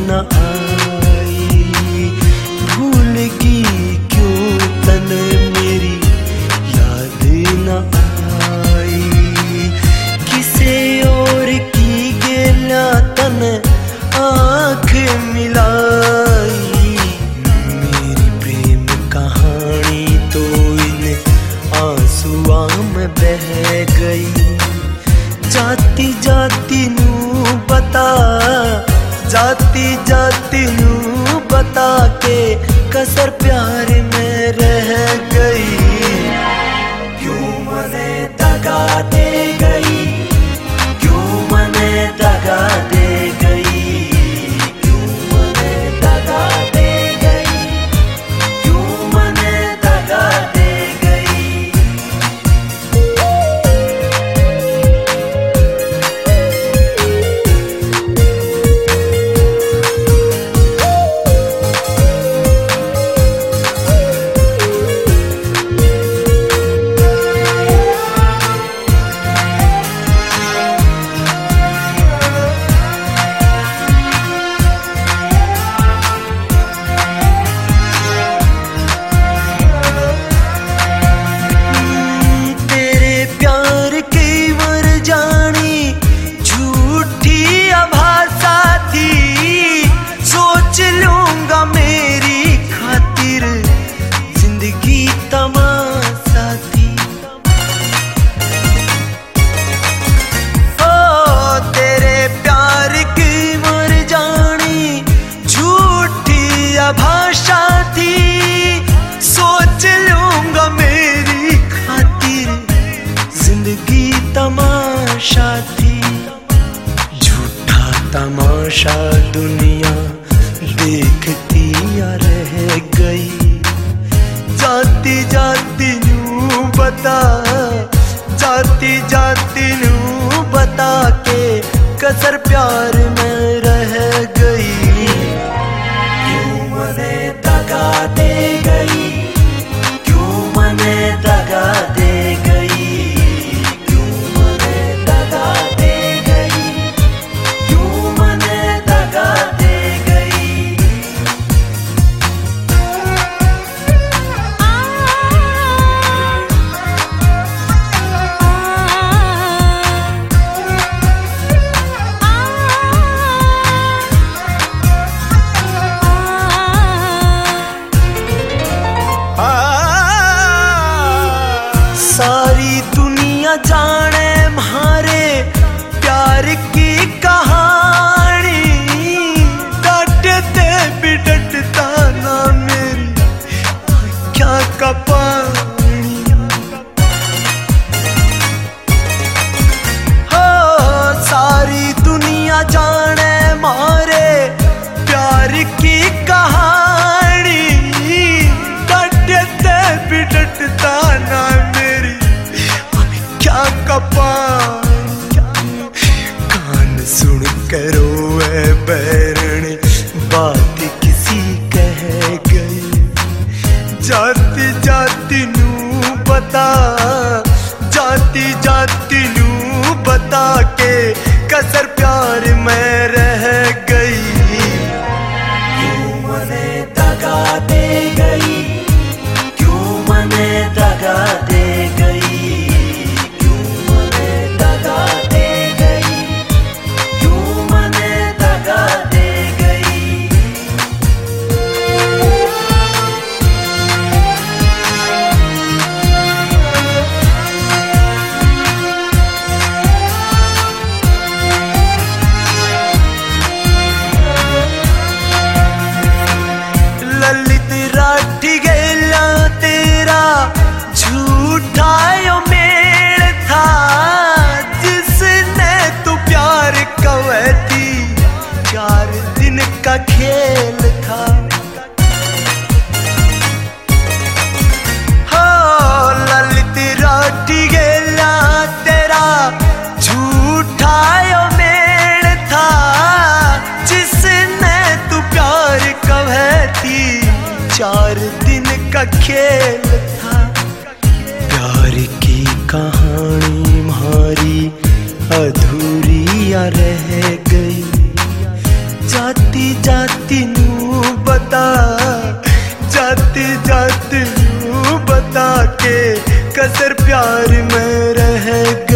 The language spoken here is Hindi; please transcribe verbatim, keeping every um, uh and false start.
न आई। भूलगी क्यों तने मेरी याद न आई। किसे और की गेला तने आँख मिलाई। मेरी प्रेम कहानी तो इन आंसुआ में बह गई। जाती जाती नू बता, जाती जाती नू बता के कसर प्यार में रह गई। क्यों मने दगा दे गई, क्यों मने दगा दे गई, क्यों मने दगा दे गई, क्यों मने दगा दे गई। भाषा थी सोच लूंगा मेरी खातिर, जिंदगी तमाशा थी। झूठा तमाशा दुनिया देखती या रह गई। जाती जाती नू बता, जाती जाती नू बता के कसर प्यार में रह गई। मने दगा दे गई, क्यों मने दगा दे गई, क्यों मने दगा दे गई, क्यों मने दगा दे गई। सारी दुनिया जाने म्हारे प्यार की कहानी। डांटते भी डटता ना मेरी क्या का पानी। हो सारी दुनिया जाने म्हारे प्यार की कहानी। डांटते भी डटता ना क्या कपान। कान सुन करो ए बैरणी बात किसी कह गई। जाती जाती नू बता, जाती जाती नू बता के कसर प्यार में रह गई। क्यों मने दगा दे गई, क्यों मने दगा दे गई, झूठा यो मेल था जिसने तू प्यार कवती। चार दिन का खेल था। हो ललित राठी गेला तेरा झूठा यो मेल था जिसने तू प्यार कवती। चार दिन का खेल था। प्यार की कहानी हमारी अधूरी रह गई। जाती जाती नू बता, जाती जाती नू बता के कसर प्यार में रह